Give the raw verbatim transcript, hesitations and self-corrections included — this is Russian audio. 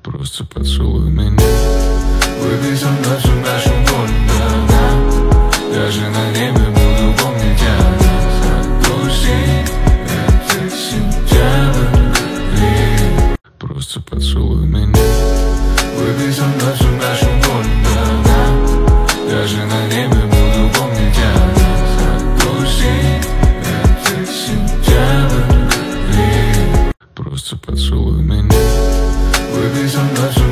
Просто поцелуй меня. Выпей со мной всю нашу боль, да. Даже на небе буду помнить тебя. Отпусти, это сентябрь. Просто поцелуй меня. Выпей со мной всю нашу боль, да. Даже на небе буду помнить тебя. Отпусти, это сентябрь. Просто поцелуй меня. Выпей со мной всю